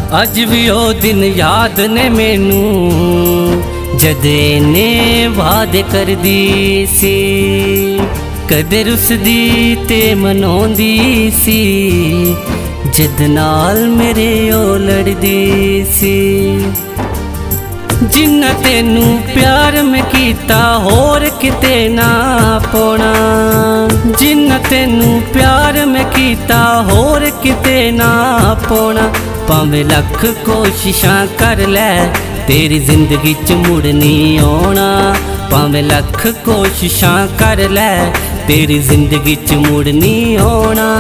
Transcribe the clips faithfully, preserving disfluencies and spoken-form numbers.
अज भी ओ दिन याद ने मैनू जदे ने वादे कर दी सी, कदे रुसदी ते मनाउंदी सी, जद नाल मेरे ओ लड़दी सी। जिन्ना तेनू प्यार में कीता होर किते ना पोना, जिन्ना तेनू प्यार में कीता होर किते ना पोना। भावें लख कोशिशां कर लै तेरी जिंदगी च मुड़ नहीं आना, भावें लख कोशिशां कर लै तेरी जिंदगी च मुड़ नहीं आना।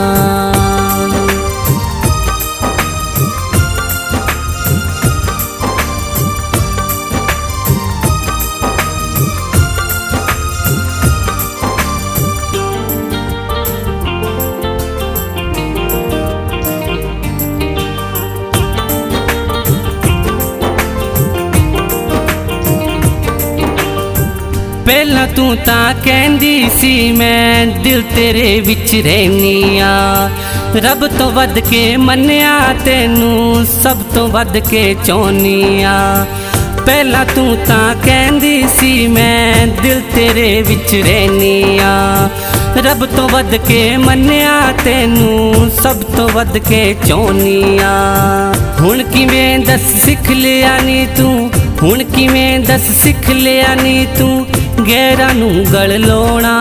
पहला तू तां कहंदी सी मैं दिल तेरे विच रहनी आ, रब तो वध के मन्निया तेनू सब तो वध के चाहनी आ। पहला तू तां कहंदी सी मैं दिल तेरे विच रहनी आ, रब तो वध के मन्निया तेनू सब तो वध के चाहनी आ। हुण किवें दस सिख लिया नी तू, हुण किवें दस सिख लिया नी तू गैरा नू गल लोना।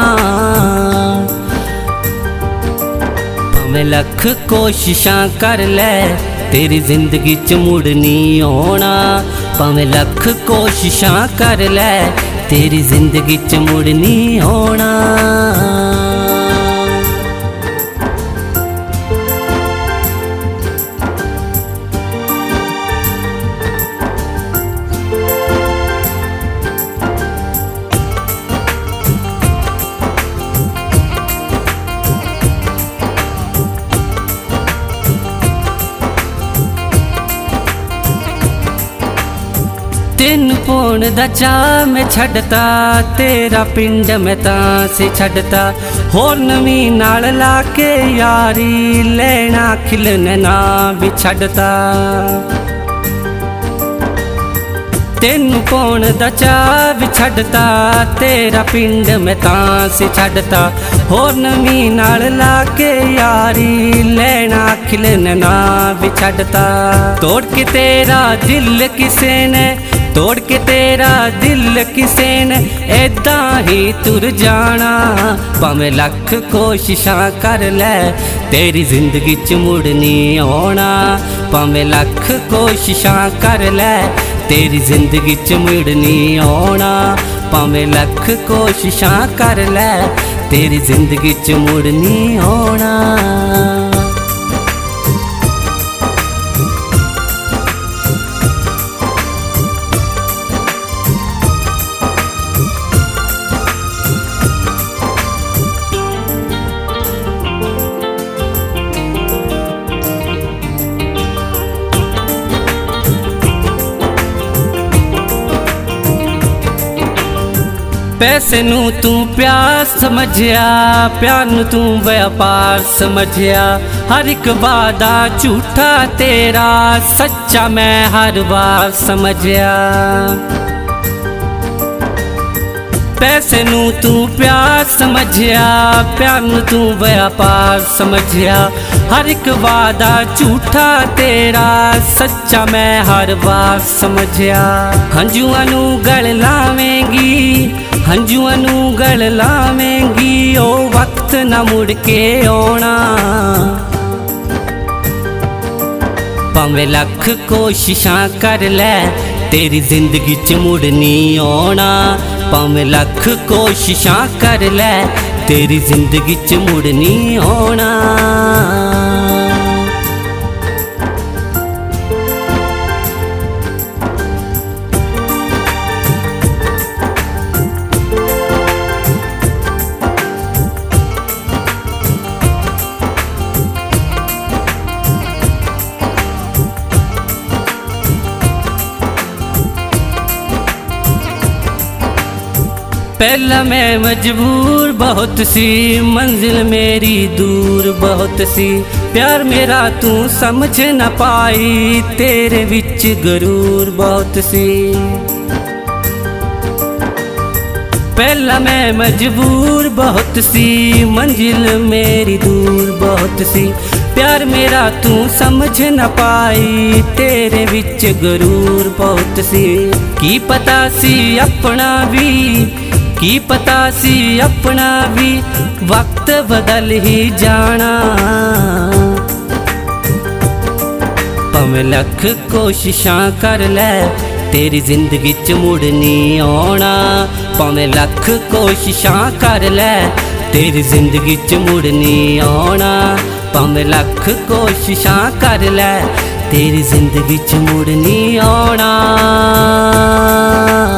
भावें लख कोशिशां कर लै तेरी जिंदगी च मुड़ नहीं आना, भावें लख कोशिशां कर लै तेरी जिंदगी च मुड़ नहीं आना। तेन पौन दा चाह मैं छड़ता तेरा पिंड मैं तां से छड़ता, होर नवी नाल लाके यारी लेना खिलने ना भी छड़ता। तेन पौन दा चाह भी छड़ता तेरा पिंड मैं तां से छड़ता, होर नवी नाल लाके यारी लेना खिलने ना भी छड़ता। तोड़ के तेरा दिल किसे ने, तोड़ के तेरा दिल किसे ने ऐदा ही तुर जाना। भावें लख कोशिशां कर लै तेरी जिंदगी च मुड़ नहीं आना, भावें लख कोशिशां कर लै तेरी जिंदगी च मुड़ नहीं आना, भावें लख कोशिशां कर लै तेरी जिंदगी च मुड़ नहीं आना। पैसे नू तू प्यार समझिया, प्यार नू तू व्यापार समझिया, हर एक वादा झूठा तेरा सच्चा मैं हर बार समझिया। पैसे नू तू प्यार समझिया, प्यार नू तू व्यापार समझिया, हर एक वादा झूठा तेरा सच्चा मैं हर बार समझिया। हंजुआं नू गल लावेंगी, हंजुआं नू गल लावेंगी, ओ वक्त ना मुड़ के आना। भावें लख कोशिशां कर लै तेरी जिंदगी च मुड़ नहीं आना, भावें लख कोशिशां कर लै तेरी जिंदगी च मुड़ नहीं आना। पहला मैं मजबूर बहुत सी, मंजिल मेरी दूर बहुत सी, प्यार मेरा तू समझ न पाई, तेरे विच गरूर बहुत सी। पहला मैं मजबूर बहुत सी, मंजिल मेरी दूर बहुत सी। प्यार मेरा तू समझ न पाई, तेरे विच गरूर बहुत सी। की पता सी अपना भी, की पता सी अपना भी वक्त बदल ही जाना। भावें लख कोशिशां कर लै, तेरी जिंदगी च मुड़ नहीं आना। भावें लख कोशिशां कर लै, तेरी जिंदगी च मुड़ नहीं आना। भावें लख कोशिशां कर लै, तेरी जिंदगी च मुड़ नहीं आना।